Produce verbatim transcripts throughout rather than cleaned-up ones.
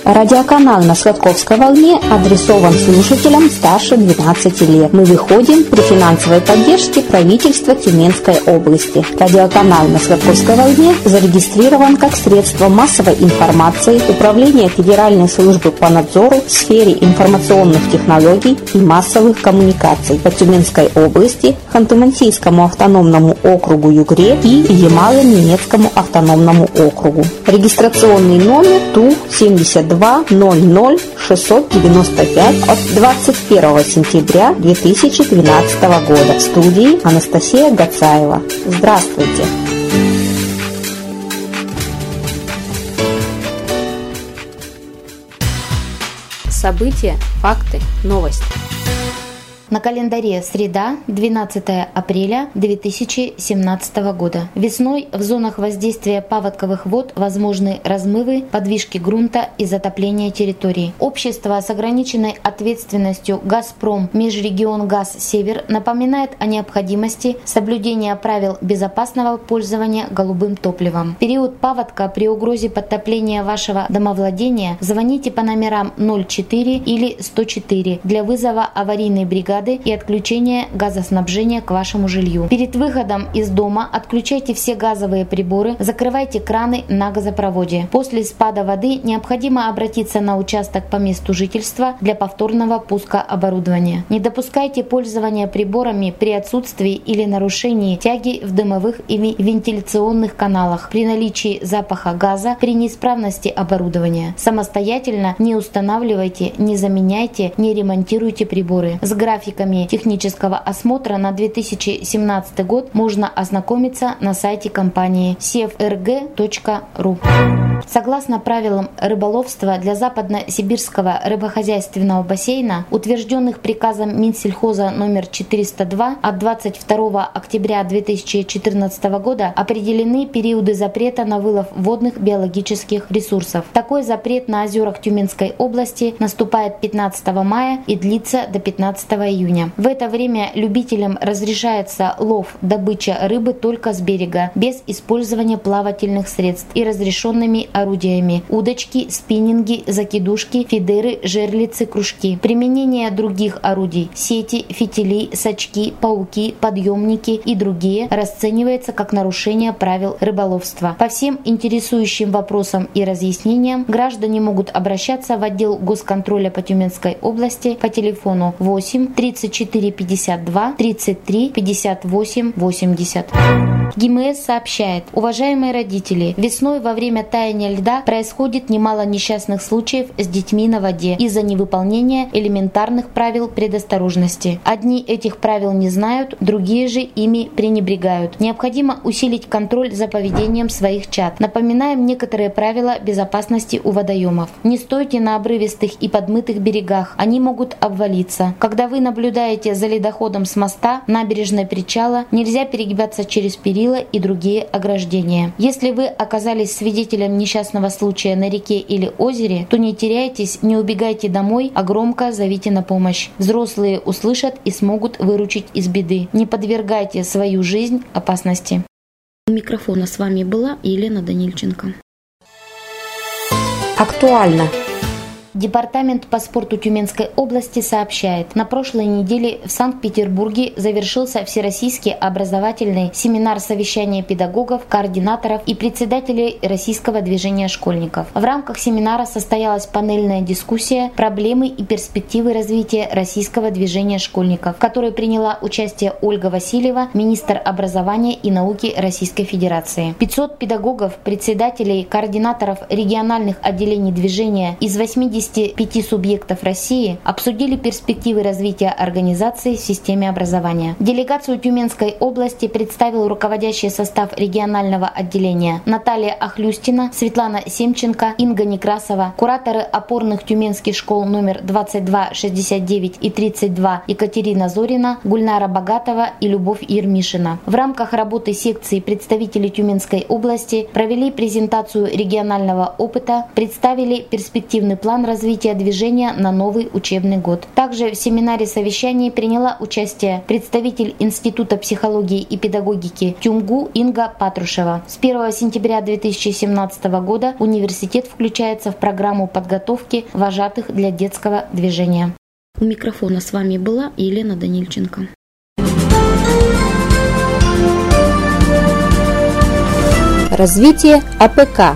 Радиоканал на Сладковской волне адресован слушателям старше двенадцати лет. Мы выходим при финансовой поддержке правительства Тюменской области. Радиоканал на Сладковской волне зарегистрирован как средство массовой информации Управления Федеральной службы по надзору в сфере информационных технологий и массовых коммуникаций по Тюменской области, Ханты-Мансийскому автономному округу Югре и Ямало-Ненецкому автономному округу. Регистрационный номер Ту семьдесят два ноль ноль шестьсот девяносто пять от двадцать первого сентября две тысячи двенадцатого года. В студии Анастасия Гацаева. Здравствуйте! События, факты, новости. На календаре среда, двенадцатое апреля две тысячи семнадцатого года. Весной в зонах воздействия паводковых вод возможны размывы, подвижки грунта и затопление территорий. Общество с ограниченной ответственностью «Газпром» Межрегионгаз Север напоминает о необходимости соблюдения правил безопасного пользования голубым топливом. В период паводка при угрозе подтопления вашего домовладения звоните по номерам ноль четыре или сто четыре для вызова аварийной бригады и отключения газоснабжения к вашему жилью. Перед выходом из дома отключайте все газовые приборы, закрывайте краны на газопроводе. После спада воды необходимо обратиться на участок по месту жительства для повторного пуска оборудования. Не допускайте пользования приборами при отсутствии или нарушении тяги в дымовых и вентиляционных каналах, при наличии запаха газа, при неисправности оборудования. Самостоятельно не устанавливайте, не заменяйте, не ремонтируйте приборы. С графиком технического осмотра на две тысячи семнадцатый год можно ознакомиться на сайте компании сев эр гэ точка ру. Согласно правилам рыболовства для западно-сибирского рыбохозяйственного бассейна, утвержденных приказом Минсельхоза номер четыреста два от двадцать второго октября две тысячи четырнадцатого года, определены периоды запрета на вылов водных биологических ресурсов. Такой запрет на озерах Тюменской области наступает пятнадцатого мая и длится до пятнадцатого июня. В это время любителям разрешается лов, добыча рыбы только с берега, без использования плавательных средств и разрешенными орудиями: удочки, спиннинги, закидушки, фидеры, жерлицы, кружки. Применение других орудий: сети, фитили, сачки, пауки, подъемники и другие расценивается как нарушение правил рыболовства. По всем интересующим вопросам и разъяснениям граждане могут обращаться в отдел госконтроля по Тюменской области по телефону восемь тридцать четыре пятьдесят два тридцать три пятьдесят восемь восемьдесят. ГИМЭС сообщает: уважаемые родители, весной во время таяния льда происходит немало несчастных случаев с детьми на воде из-за невыполнения элементарных правил предосторожности. Одни этих правил не знают, другие же ими пренебрегают. Необходимо усилить контроль за поведением своих чад. Напоминаем некоторые правила безопасности у водоемов. Не стойте на обрывистых и подмытых берегах, они могут обвалиться. Когда вы наблюдаете за ледоходом с моста, набережной, причала, нельзя перегибаться через перила и другие ограждения. Если вы оказались свидетелем несчастного случая на реке или озере, то не теряйтесь, не убегайте домой, а громко зовите на помощь. Взрослые услышат и смогут выручить из беды. Не подвергайте свою жизнь опасности. У микрофона с вами была Елена Данильченко. Актуально. Департамент по спорту Тюменской области сообщает: на прошлой неделе в Санкт-Петербурге завершился всероссийский образовательный семинар совещания педагогов, координаторов и председателей Российского движения школьников. В рамках семинара состоялась панельная дискуссия «Проблемы и перспективы развития Российского движения школьников», в которой приняла участие Ольга Васильева, министр образования и науки Российской Федерации. пятьсот педагогов, председателей, координаторов региональных отделений движения из восьмидесяти пяти субъектов России обсудили перспективы развития организации в системе образования. Делегацию Тюменской области представил руководящий состав регионального отделения Наталья Охлюстина, Светлана Семченко, Инга Некрасова, кураторы опорных тюменских школ номер двадцать два, шестьдесят девять и тридцать два Екатерина Зорина, Гульнара Богатова и Любовь Ермишина. В рамках работы секции представители Тюменской области провели презентацию регионального опыта, представили перспективный план развития движения на новый учебный год. Также в семинаре совещания приняла участие представитель Института психологии и педагогики ТЮМГУ Инга Патрушева. С первого сентября две тысячи семнадцатого года университет включается в программу подготовки вожатых для детского движения. У микрофона с вами была Елена Данильченко. Развитие АПК.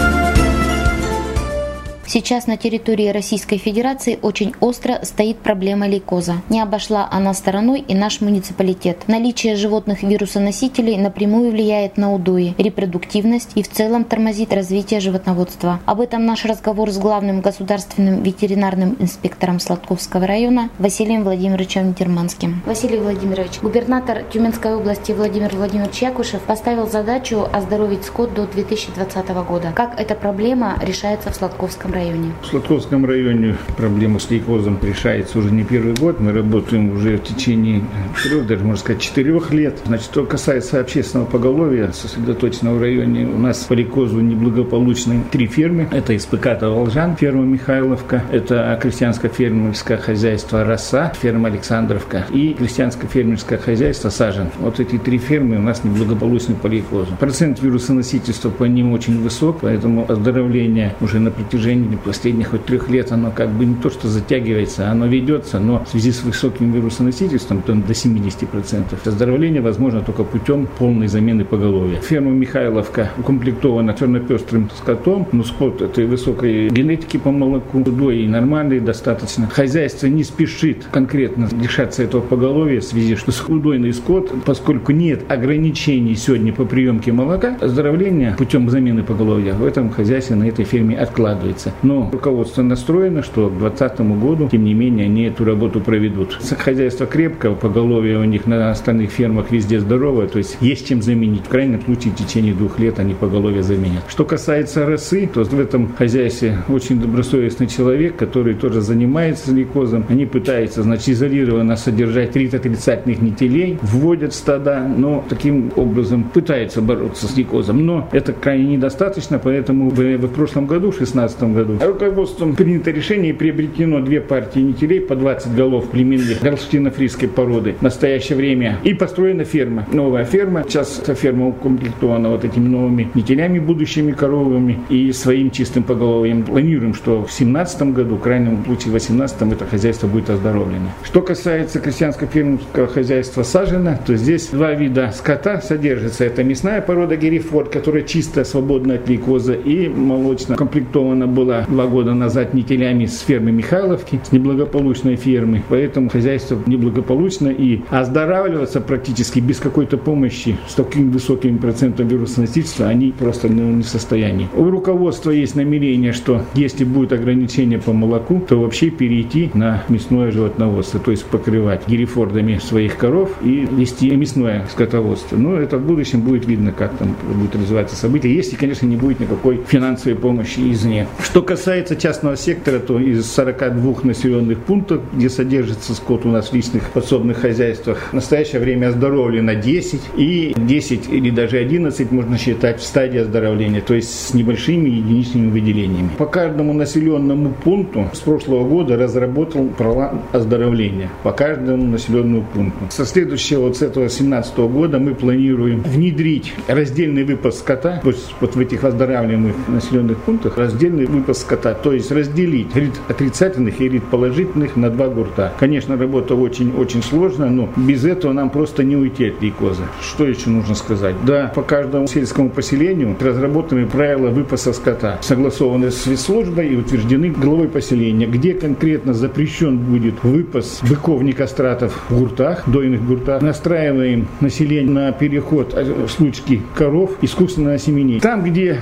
Сейчас на территории Российской Федерации очень остро стоит проблема лейкоза. Не обошла она стороной и наш муниципалитет. Наличие животных вирусоносителей напрямую влияет на удои, репродуктивность и в целом тормозит развитие животноводства. Об этом наш разговор с главным государственным ветеринарным инспектором Сладковского района Василием Владимировичем Дерманским. Василий Владимирович, губернатор Тюменской области Владимир Владимирович Якушев поставил задачу оздоровить скот до две тысячи двадцатого года. Как эта проблема решается в Сладковском районе? В Сладковском районе проблема с лейкозом решается уже не первый год. Мы работаем уже в течение трех, даже можно сказать, четырех лет. Значит, что касается общественного поголовья, сосредоточенного в районе, у нас по лейкозу неблагополучны три фермы. Это СПК «Волжан», ферма Михайловка, это крестьянско-фермерское хозяйство «Роса», ферма Александровка и крестьянско-фермерское хозяйство «Сажен». Вот эти три фермы у нас неблагополучны по лейкозу. Процент вирусоносительства по ним очень высок, поэтому оздоровление уже на протяжении последних хоть трех лет оно как бы не то, что затягивается, оно ведется, но в связи с высоким вирусоносительством, то до семьдесят процентов, оздоровление возможно только путем полной замены поголовья. Ферма Михайловка укомплектована чернопестрым скотом, но скот этой высокой генетики по молоку, худой и нормальный достаточно. Хозяйство не спешит конкретно лишаться этого поголовья в связи с худойный скот, поскольку нет ограничений сегодня по приемке молока, оздоровление путем замены поголовья в этом хозяйстве, на этой ферме откладывается. Но руководство настроено, что к двадцатому году, тем не менее, они эту работу проведут. Хозяйство крепкое, поголовье у них на остальных фермах везде здоровое, то есть есть чем заменить. В крайнем случае, в течение двух лет они поголовье заменят. Что касается росы, то в этом хозяйстве очень добросовестный человек, который тоже занимается лейкозом. Они пытаются, значит, изолированно содержать три отрицательных нетелей, вводят стада, но таким образом пытаются бороться с лейкозом. Но это крайне недостаточно, поэтому в, в прошлом году, в шестнадцатом году, руководством принято решение и приобретено две партии нетелей по двадцать голов племенных галштино-фризской породы в настоящее время. И построена ферма. Новая ферма. Сейчас эта ферма укомплектована вот этими новыми нетелями, будущими коровами и своим чистым поголовьем. Планируем, что в семнадцатом году, в крайнем случае в восемнадцатом, это хозяйство будет оздоровлено. Что касается крестьянско-фермерского хозяйства «Сажена», то здесь два вида скота содержится. Это мясная порода Герефорд, которая чисто свободна от лейкоза, и молочно комплектована была два года назад нетелями с фермы Михайловки, с неблагополучной фермы. Поэтому хозяйство неблагополучно, и оздоравливаться практически без какой-то помощи с таким высоким процентом вирусоносительства они просто не в состоянии. У руководства есть намерение, что если будет ограничение по молоку, то вообще перейти на мясное животноводство, то есть покрывать герефордами своих коров и вести мясное скотоводство. Но это в будущем будет видно, как там будет развиваться события, если, конечно, не будет никакой финансовой помощи извне. Что касается частного сектора, то из сорока двух населенных пунктов, где содержится скот у нас в личных подсобных хозяйствах, в настоящее время оздоровлено десять, и десять или даже одиннадцать можно считать в стадии оздоровления, то есть с небольшими единичными выделениями. По каждому населенному пункту с прошлого года разработал план оздоровления по каждому населенному пункту. Со следующего, вот с этого семнадцатого года, мы планируем внедрить раздельный выпас скота, вот, вот в этих оздоравливаемых населенных пунктах раздельный выпас скота, то есть разделить ряд отрицательных и ряд положительных на два гурта. Конечно, работа очень-очень сложная, но без этого нам просто не уйти от лейкоза. Что еще нужно сказать? Да, по каждому сельскому поселению разработаны правила выпаса скота, согласованы с ветслужбой и утверждены главой поселения, где конкретно запрещен будет выпас быков некастратов в гуртах, дойных гуртах. Настраиваем население на переход случки коров искусственного осеменения. Там, где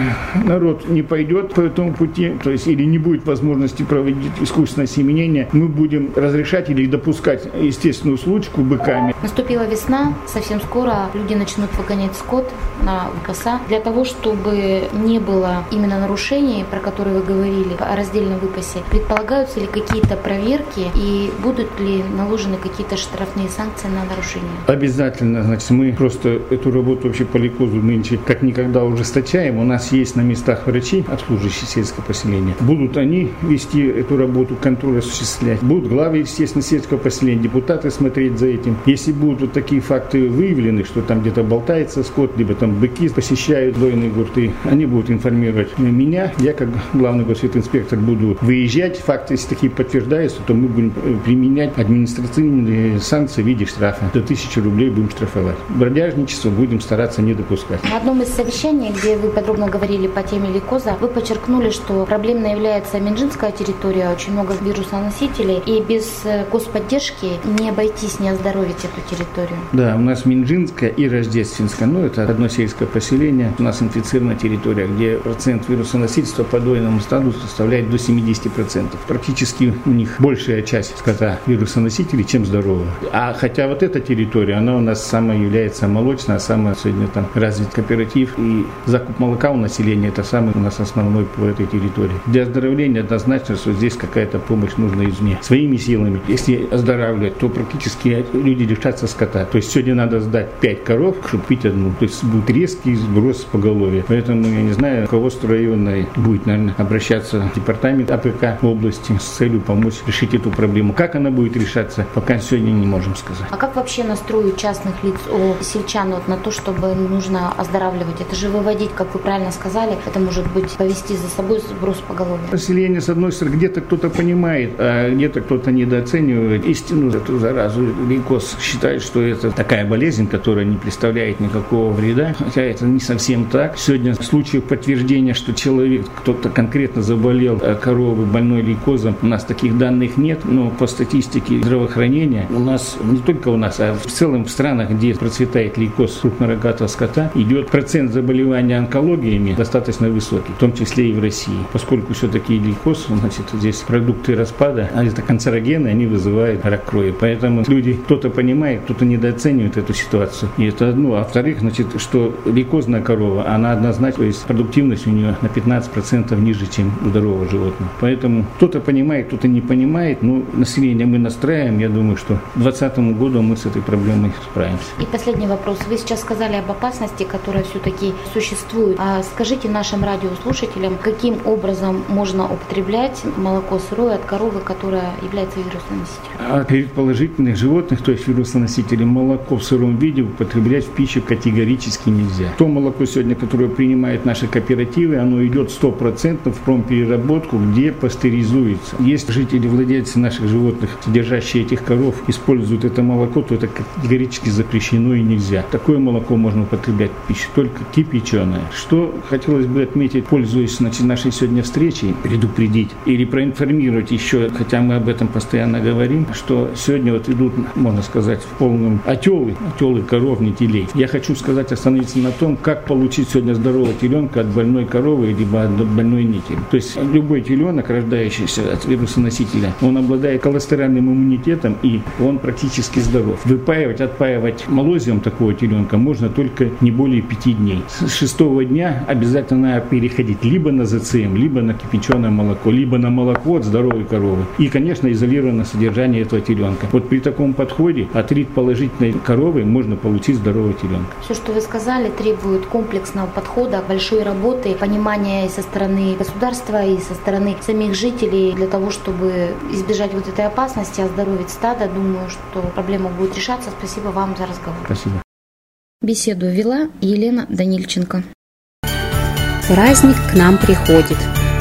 народ не пойдет по этому пути, то есть или не будет возможности проводить искусственное осеменение, мы будем разрешать или допускать естественную случку быками. Наступила весна, совсем скоро люди начнут выгонять скот на выпаса. Для того, чтобы не было именно нарушений, про которые вы говорили, о раздельном выпасе, предполагаются ли какие-то проверки и будут ли наложены какие-то штрафные санкции на нарушение? Обязательно. Значит, мы просто эту работу вообще по лейкозу нынче как никогда ужесточаем. У нас есть на местах врачи, обслуживающие сельское сельского поселения. Будут они вести эту работу, контроль осуществлять. Будут главы, естественно, сельского поселения, депутаты смотреть за этим. Если будут вот такие факты выявлены, что там где-то болтается скот, либо там быки посещают дойные гурты, они будут информировать меня. Я, как главный госветинспектор, буду выезжать. Факты, если такие подтверждаются, то мы будем применять административные санкции в виде штрафа. До тысячи рублей будем штрафовать. Бродяжничество будем стараться не допускать. На одном из совещаний, где вы подробно говорили по теме лейкоза, вы подчеркнули, что проблемной является Минжинская территория, очень много вирусоносителей, и без господдержки не обойтись, не оздоровить эту территорию. Да, у нас Минжинская и Рождественская, ну это одно сельское поселение. У нас инфицирована территория, где процент вирусоносительства по дойному стаду составляет до семьдесят процентов. Практически у них большая часть скота вирусоносителей, чем здоровых. А хотя вот эта территория, она у нас самая является молочная, самая сегодня там развит кооператив, и закуп молока у населения это самый у нас основной по этой территории. Для оздоровления однозначно, что здесь какая-то помощь нужна извне. Своими силами, если оздоравливать, то практически люди лишатся скота. То есть сегодня надо сдать пять коров, чтобы пить одну. То есть будет резкий сброс поголовья. Поэтому, я не знаю, руководство районной будет, наверное, обращаться в департамент АПК области с целью помочь решить эту проблему. Как она будет решаться, пока сегодня не можем сказать. А как вообще настроить частных лиц, о, сельчан вот на то, чтобы нужно оздоравливать? Это же выводить, как вы правильно сказали, это может быть повести за собой сброс поголовья. Население, с одной стороны, где-то кто-то понимает, а где-то кто-то недооценивает истину эту заразу. Лейкоз считает, что это такая болезнь, которая не представляет никакого вреда, хотя это не совсем так. Сегодня случаев подтверждения, что человек, кто-то конкретно заболел коровой больной лейкозом, у нас таких данных нет, но по статистике здравоохранения у нас, не только у нас, а в целом в странах, где процветает лейкоз крупнорогатого скота, идет процент заболевания онкологиями достаточно высокий, в том числе и в России. Поскольку все-таки лейкоз, значит, здесь продукты распада, а это канцерогены, они вызывают рак крови. Поэтому люди, кто-то понимает, кто-то недооценивает эту ситуацию. И это одно. А во-вторых, значит, что лейкозная корова, она однозначно, то есть продуктивность у нее на пятнадцать процентов ниже, чем у здорового животного. Поэтому кто-то понимает, кто-то не понимает, но население мы настраиваем. Я думаю, что к двадцатому году мы с этой проблемой справимся. И последний вопрос. Вы сейчас сказали об опасности, которая все-таки существует. А скажите нашим радиослушателям, каким образом можно употреблять молоко сырое от коровы, которая является вирусоносителем? А предположительных животных, то есть вирусоносителей, молоко в сыром виде употреблять в пищу категорически нельзя. То молоко сегодня, которое принимают наши кооперативы, оно идет сто процентов в промпереработку, где пастеризуется. Если жители, владельцы наших животных, содержащие этих коров, используют это молоко, то это категорически запрещено и нельзя. Такое молоко можно употреблять в пищу только кипяченое. Что хотелось бы отметить, пользуясь значит, нашей сегодня встречей, предупредить или проинформировать еще, хотя мы об этом постоянно говорим, что сегодня вот идут, можно сказать, в полном отелы, отелы коров, не телей. Я хочу сказать, остановиться на том, как получить сегодня здорового теленка от больной коровы либо от больной нетели. То есть любой теленок, рождающийся от вирусоносителя, он обладает колостеральным иммунитетом и он практически здоров. Выпаивать, отпаивать молозием такого теленка можно только не более пяти дней. С шестого дня обязательно переходить либо на ЗЦМ, либо на кипяченое молоко, либо на молоко от здоровой коровы. И, конечно, изолированное содержание этого теленка. Вот при таком подходе от рит положительной коровы можно получить здорового теленка. Все, что вы сказали, требует комплексного подхода, большой работы, понимания и со стороны государства, и со стороны самих жителей для того, чтобы избежать вот этой опасности, оздоровить стадо. Думаю, что проблема будет решаться. Спасибо вам за разговор. Спасибо. Беседу вела Елена Данильченко. Праздник к нам приходит.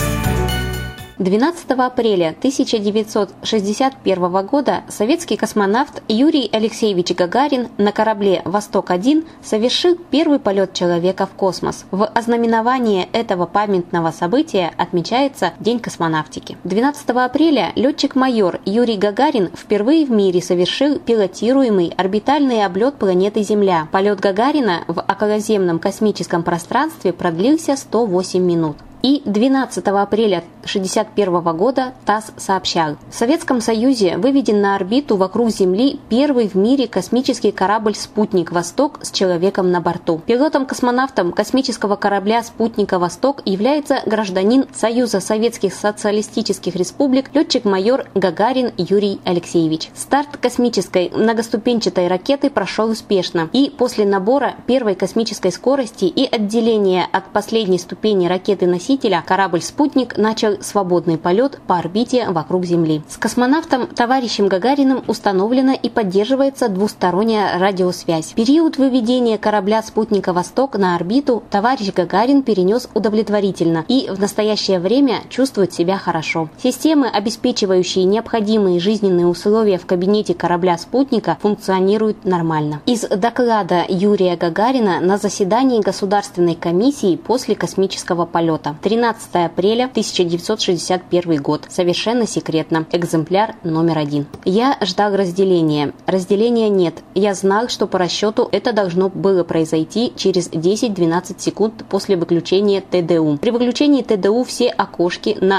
двенадцатого апреля тысяча девятьсот шестьдесят первого года советский космонавт Юрий Алексеевич Гагарин на корабле «Восток один» совершил первый полет человека в космос. В ознаменовании этого памятного события отмечается День космонавтики. двенадцатого апреля летчик-майор Юрий Гагарин впервые в мире совершил пилотируемый орбитальный облет планеты Земля. Полет Гагарина в околоземном космическом пространстве продлился сто восемь минут. И двенадцатого апреля тысяча девятьсот шестьдесят первого года ТАСС сообщал: в Советском Союзе выведен на орбиту вокруг Земли первый в мире космический корабль «Спутник Восток» с человеком на борту. Пилотом-космонавтом космического корабля «Спутника Восток» является гражданин Союза Советских Социалистических Республик летчик-майор Гагарин Юрий Алексеевич. Старт космической многоступенчатой ракеты прошел успешно, и после набора первой космической скорости и отделения от последней ступени ракеты-носителя носителя корабль «Спутник» начал свободный полет по орбите вокруг Земли. С космонавтом товарищем Гагариным установлена и поддерживается двусторонняя радиосвязь. В период выведения корабля «Спутника Восток» на орбиту товарищ Гагарин перенес удовлетворительно и в настоящее время чувствует себя хорошо. Системы, обеспечивающие необходимые жизненные условия в кабинете корабля «Спутника», функционируют нормально. Из доклада Юрия Гагарина на заседании Государственной комиссии после космического полета. тринадцатое апреля тысяча девятьсот шестьдесят первый год. Совершенно секретно. Экземпляр номер один. Я ждал разделения. Разделения нет. Я знал, что по расчету это должно было произойти через десять-двенадцать секунд после выключения ТДУ. При выключении ТДУ все окошки на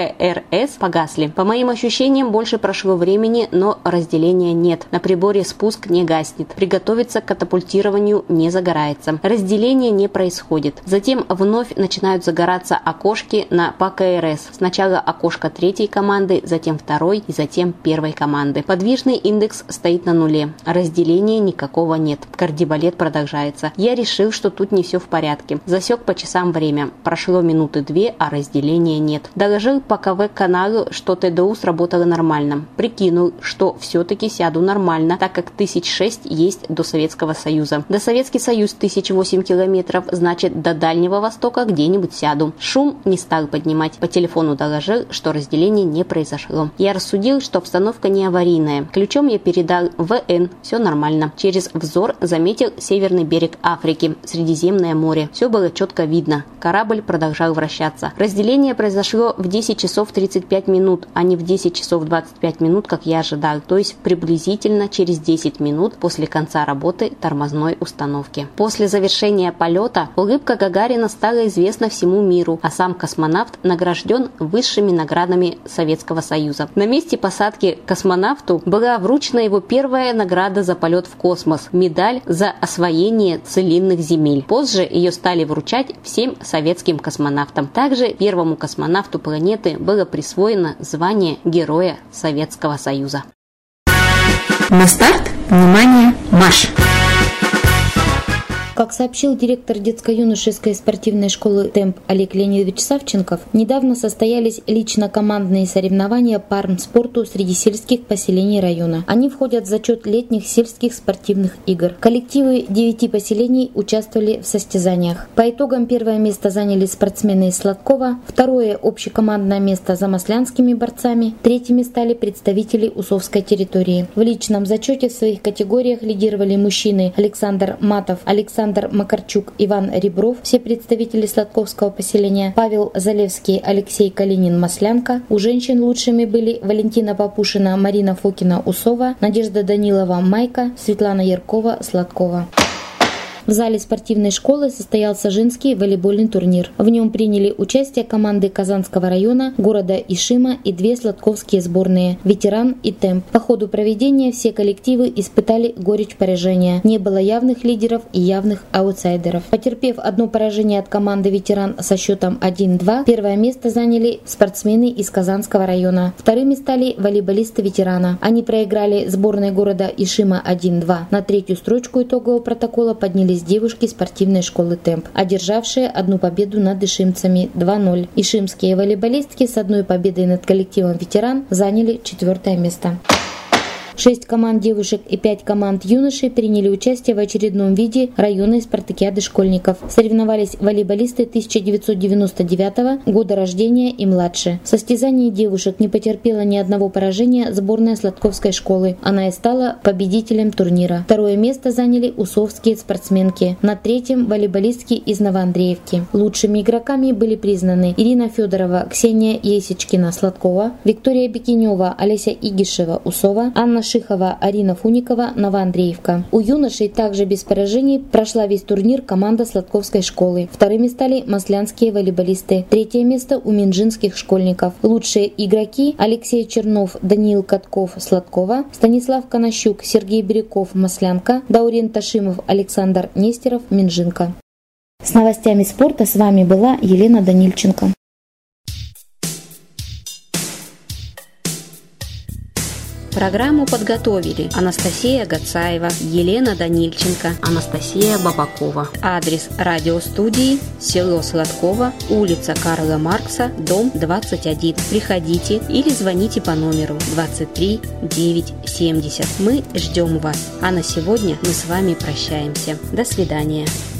ПКРС погасли. По моим ощущениям, больше прошло времени, но разделения нет. На приборе спуск не гаснет. Приготовиться к катапультированию не загорается. Разделение не происходит. Затем вновь начинают загораться окошки на ПКРС. Сначала окошко третьей команды, затем второй и затем первой команды. Подвижный индекс стоит на нуле. Разделения никакого нет. Кардибалет продолжается. Я решил, что тут не все в порядке. Засек по часам время. Прошло минуты две, а разделения нет. Доложил по КВ-каналу, что ТДУ сработало нормально. Прикинул, что все-таки сяду нормально, так как тысяч шесть есть до Советского Союза. До Советский Союз тысяча восемь километров, значит до Дальнего Востока где-нибудь сяду. Шум не стал поднимать. По телефону доложил, что разделение не произошло. Я рассудил, что обстановка не аварийная. Ключом я передал ВН. Все нормально. Через взор заметил северный берег Африки, Средиземное море. Все было четко видно. Корабль продолжал вращаться. Разделение произошло в десять часов тридцать пять минут, а не в десять часов двадцать пять минут, как я ожидал. То есть приблизительно через десять минут после конца работы тормозной установки. После завершения полета улыбка Гагарина стала известна всему миру, а сам космонавт награжден высшими наградами Советского Союза. На месте посадки космонавту была вручена его первая награда за полет в космос – медаль за освоение целинных земель. Позже ее стали вручать всем советским космонавтам. Также первому космонавту планеты было присвоено звание Героя Советского Союза. На старт, внимание, марш! Как сообщил директор детско-юношеской спортивной школы «Темп» Олег Леонидович Савченков, недавно состоялись лично-командные соревнования по армспорту среди сельских поселений района. Они входят в зачет летних сельских спортивных игр. Коллективы девяти поселений участвовали в состязаниях. По итогам первое место заняли спортсмены из Сладкова, второе общекомандное место за маслянскими борцами, третьими стали представители Усовской территории. В личном зачете в своих категориях лидировали мужчины Александр Матов, Александр Александр Макарчук, Иван Ребров, все представители Сладковского поселения, Павел Залевский, Алексей Калинин, Маслянка. У женщин лучшими были Валентина Папушина, Марина Фокина, Усова, Надежда Данилова, Майка, Светлана Яркова, Сладкова. В зале спортивной школы состоялся женский волейбольный турнир. В нем приняли участие команды Казанского района, города Ишима и две сладковские сборные – «Ветеран» и «Темп». По ходу проведения все коллективы испытали горечь поражения. Не было явных лидеров и явных аутсайдеров. Потерпев одно поражение от команды «Ветеран» со счетом один-два, первое место заняли спортсмены из Казанского района. Вторыми стали волейболисты «Ветерана». Они проиграли сборной города Ишима один-два. На третью строчку итогового протокола поднялись девушки спортивной школы «Темп», одержавшие одну победу над ишимцами два-ноль. Ишимские волейболистки с одной победой над коллективом «Ветеран» заняли четвертое место. Шесть команд девушек и пять команд юношей приняли участие в очередном виде районной спартакиады школьников. Соревновались волейболисты тысяча девятьсот девяносто девятого года рождения и младше. В состязании девушек не потерпела ни одного поражения сборная Сладковской школы. Она и стала победителем турнира. Второе место заняли усовские спортсменки. На третьем волейболистки из Новоандреевки. Лучшими игроками были признаны Ирина Федорова, Ксения Есичкина, Сладкова, Виктория Бекинева, Олеся Игишева, Усова, Анна Шихова, Арина Фуникова, Новоандреевка. У юношей также без поражений прошла весь турнир команда Сладковской школы. Вторыми стали маслянские волейболисты. Третье место у минжинских школьников. Лучшие игроки: Алексей Чернов, Даниил Катков, Сладкова, Станислав Конощук, Сергей Бирюков, Маслянка, Даурен Ташимов, Александр Нестеров, Минжинка. С новостями спорта с вами была Елена Данильченко. Программу подготовили Анастасия Гацаева, Елена Данильченко, Анастасия Бабакова. Адрес радиостудии: село Сладково, улица Карла Маркса, дом двадцать один. Приходите или звоните по номеру двадцать три девятьсот семьдесят. Мы ждем вас. А на сегодня мы с вами прощаемся. До свидания.